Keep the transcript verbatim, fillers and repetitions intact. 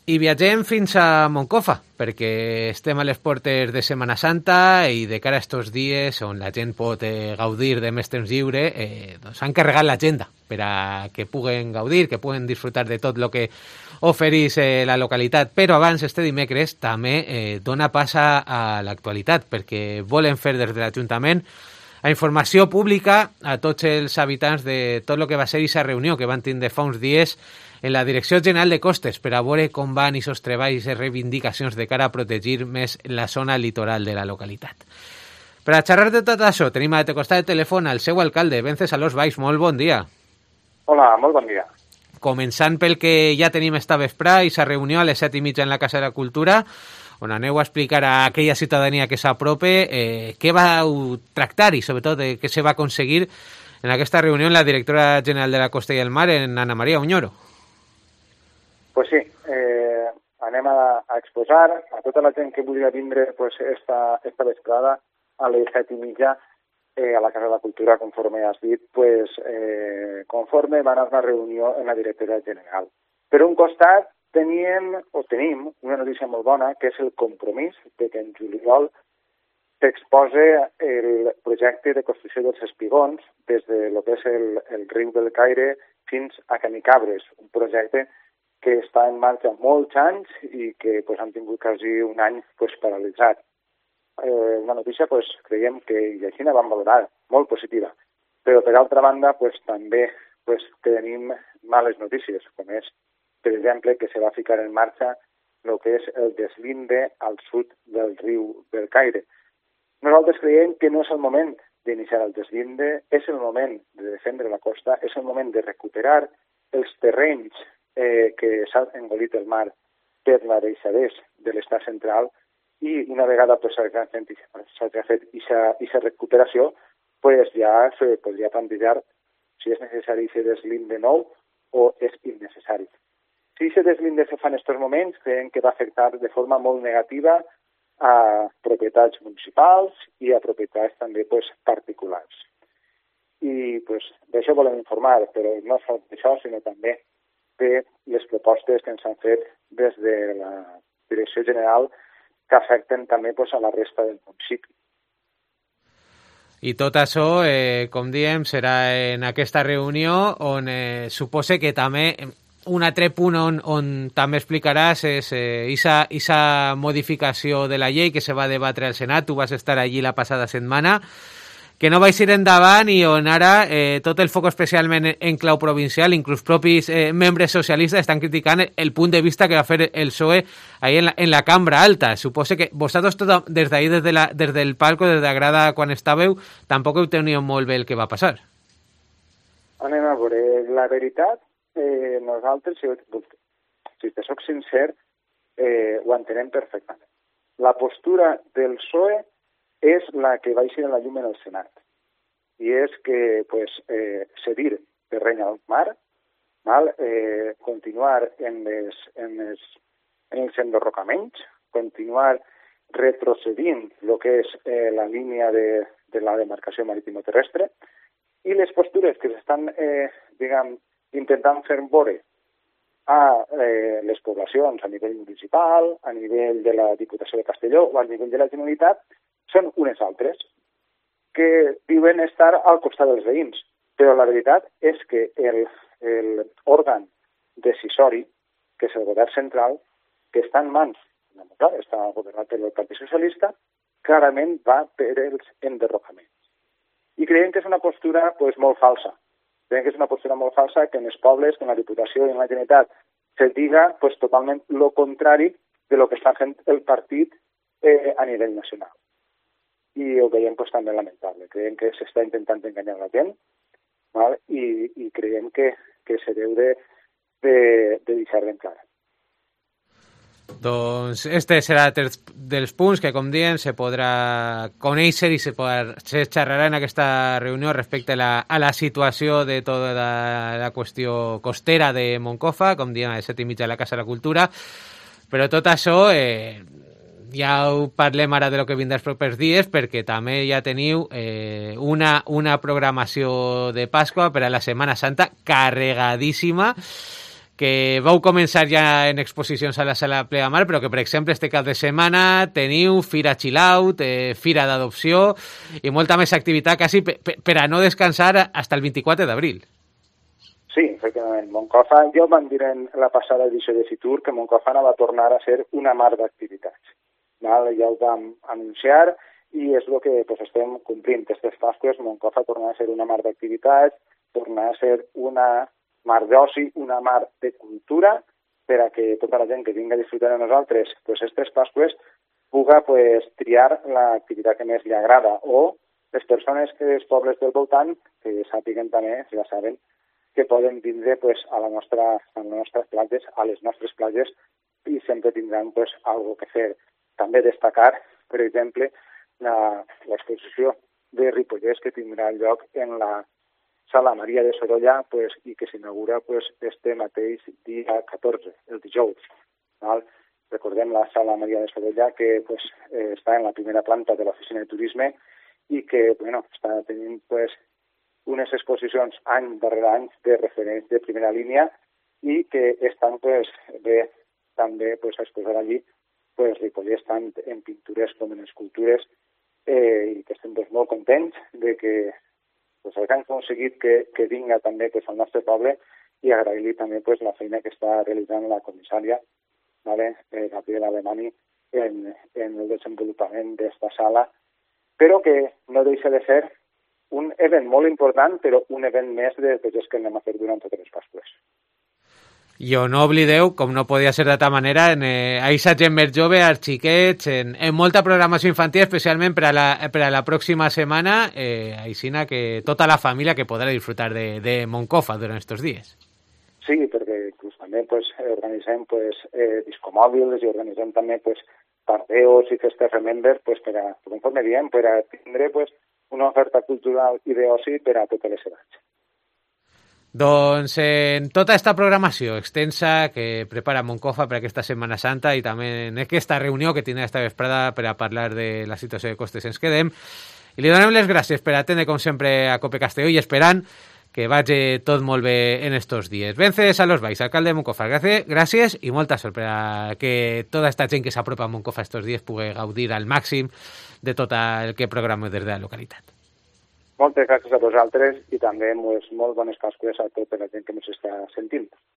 I viatgem fins a Moncofa, perquè estem a les portes de Setmana Santa i de cara a estos dies on la gent pot eh, gaudir de més temps lliure, eh, doncs han carregat l'agenda per a que puguen gaudir, que puguen disfrutar de tot el que oferís eh, la localitat. Però abans, este dimecres, també eh, dona pas a, a l'actualitat, perquè volen fer des de l'Ajuntament a informació pública a tots els habitants de tot el que va ser aquesta reunió que van tindre fa uns dies en la Direcció General de Costes per a veure com van aquests treballs i reivindicacions de cara a protegir més la zona litoral de la localitat. Per a xerrar de tot això, tenim a costat de telèfon al seu alcalde, Wencesalós Valls. Molt bon dia. Hola, molt bon dia. Començant pel que ja tenim esta vesprà, aquesta reunió a les set i mitja en la Casa de la Cultura, on aneu a explicar a aquella ciutadania que s'aprope eh, què vau tractar i sobretot eh, què se va aconseguir en aquesta reunió en la directora general de la Costa i el Mar, en Ana Maria Uñoro. Pues sí, eh, anem a, a exposar a tota la gent que vulgui vindre pues, esta, esta vesprada a les set i mitja eh, a la Casa de la Cultura, conforme has dit, pues, eh, conforme va anar una reunió en la directora general. Per un costat teníem, o tenim, una notícia molt bona, que és el compromís de que en juliol s'exposa el projecte de construcció dels espigons des de lo que és el, el riu del Caire fins a Canicabres, un projecte que està en marxa molts anys i que pues, han tingut quasi un any pues, paralitzat. Eh, una notícia, pues, creiem que i així la vam valorar, molt positiva. Però, per altra banda, pues, també pues, tenim males notícies, com és, per exemple, que se va ficar en marxa el que és el deslinde al sud del riu del Caire. Nosaltres creiem que no és el moment d'iniciar el deslinde, és el moment de defendre la costa, és el moment de recuperar els terrenys Eh, que s'ha engolit el mar per la deixadesa de l'estat central i una vegada pues, s'ha fet aquesta recuperació, pues, ja se podria plantejar si és necessari fer deslinde nou o és innecessari. Si aquest deslinde se fa en aquests moments, creiem que va afectar de forma molt negativa a propietats municipals i a propietats també pues, particulars. I pues, d'això volem informar, però no sols d'això, sinó també de les propostes que ens han fet des de la Direcció General que afecten també pues, a la resta del municipi. I tot això, eh, com diem, serà en aquesta reunió on eh, suposa que també un altre punt on, on també explicaràs és aquesta eh, modificació de la llei que se va debatre al Senat. Tu vas estar allí la passada setmana, que no vais ir endavant i on ara eh, tot el foc especialment en clau provincial, inclús propis eh, membres socialistes estan criticant el punt de vista que va fer el P S O E ahí en la, en la cambra alta. Suposo que vosaltres tot, des d'ahí, des, de la, des del palco, des de la grada quan estàveu, tampoc heu teniu molt bé el que va passar. Anem a veure, la veritat, eh, nosaltres, si, si te soc sincer, eh, ho entenem perfectament. La postura del P S O E és la que va eixir a la llum en el Senat. I és que pues, eh, cedir terreny al mar, mal, eh, continuar en, les, en, les, en els enderrocaments, continuar retrocedint el que és eh, la línia de, de la demarcació maritimo-terrestre i les postures que s'estan eh, diguem, intentant fer veure a eh, les poblacions a nivell municipal, a nivell de la Diputació de Castelló o a nivell de la Generalitat són unes altres que diuen estar al costat dels veïns. Però la veritat és que l'òrgan decisori, que és el govern central, que està en mans, està governat pel Partit Socialista, clarament va per els enderrocaments. I creiem que és una postura pues, molt falsa. Creiem que és una postura molt falsa que en els pobles, que en la Diputació i en la Generalitat se diga pues, totalment el contrari de lo que està fent el partit eh, a nivell nacional. I ho veiem pues, també lamentable. Creiem que s'està intentant enganyar la gent, val? I, i creiem que, que se deu de, de, de deixar ben clar. Doncs este serà dels punts que, com diem, se podrà conèixer i se, podrà, se xerrarà en aquesta reunió respecte a la, a la situació de tota la, la qüestió costera de Moncofa, com diem, a les set i mitja a la Casa de la Cultura. Però tot això... Eh, ja ho parlem ara de lo que vindrà els propers dies, perquè també ja teniu eh, una, una programació de Pasqua per a la Setmana Santa carregadíssima, que vau començar ja en exposicions a la Sala Plegamar, però que, per exemple, este cap de setmana teniu Fira Chill Out, eh, Fira d'Adopció i molta més activitat quasi per, per a no descansar fins el vint-i-quatre d'abril. Sí, efectivament. Moncofa, jo vam dir en la passada edició de Fitur que Moncofa va tornar a ser una mar d'activitats. Ja ho vam anunciar i és el que pues, estem complint. Aquestes Pasques, Moncofa torna a ser una mar d'activitats, torna a ser una mar d'oci, una mar de cultura, per a que tota la gent que vingui a disfrutar de nosaltres pues, aquestes Pasques puga pues, triar l'activitat que més li agrada, o les persones que els pobles del voltant que sàpiguen també, ja saben, que poden vindre pues, a, la nostra, a les nostres platges, a les nostres platges, i sempre tindran pues, alguna que fer. També destacar, per exemple, l'exposició de Ripollès que tindrà lloc en la Sala Maria de Sorolla pues, i que s'inaugura pues, este mateix dia catorze, el dijous. Val? Recordem la Sala Maria de Sorolla que pues, eh, està en la primera planta de l'oficina de turisme i que bueno, està tenint pues, unes exposicions any darrere any de referents de primera línia i que estan pues, bé també pues, a exposar allí pues, Ripollès tant en pintures com en escultures eh, i que estem pues, molt contents de que pues, el que han aconseguit que, que vinga també pues, al nostre poble i agrair-li també pues, la feina que està realitzant la comissària, ¿vale? eh, Gabriela Alemany, en, en el desenvolupament d'esta sala, però que no deixa de ser un event molt important, però un event més de tots els que anem a fer durant totes les Pasques. I no oblideu, com no podia ser d'altra manera, en, eh, a aquesta gent més jove, als xiquets, en, en molta programació infantil, especialment per a la, per a la pròxima setmana, eh, aixina que tota la família que podrà disfrutar de, de Moncofa durant aquests dies. Sí, perquè inclús també pues, organitzem pues, eh, discomòbils i organitzem també pues, pardeos i festes remember pues, per a, conforme diem, per a tindre pues, una oferta cultural i d'oci per a totes les edats. Doncs en tota aquesta programació extensa que prepara Moncofa per aquesta Setmana Santa i també en aquesta reunió que tindrà esta vesprada per a parlar de la situació de costes ens quedem. I li donem les gràcies per atendre, com sempre, a Cope Castelló i esperant que vagi tot molt bé en estos dies. Vences a los Valls, alcalde de Moncofa. Gràcies, gràcies i molta sort per a que tota aquesta gent que s'apropa a Moncofa estos dies pugui gaudir al màxim de tot el que programem des de la localitat. Moltes gràcies a vosaltres i també pues, molt bones Pasques a tota la gent que ens està sentint.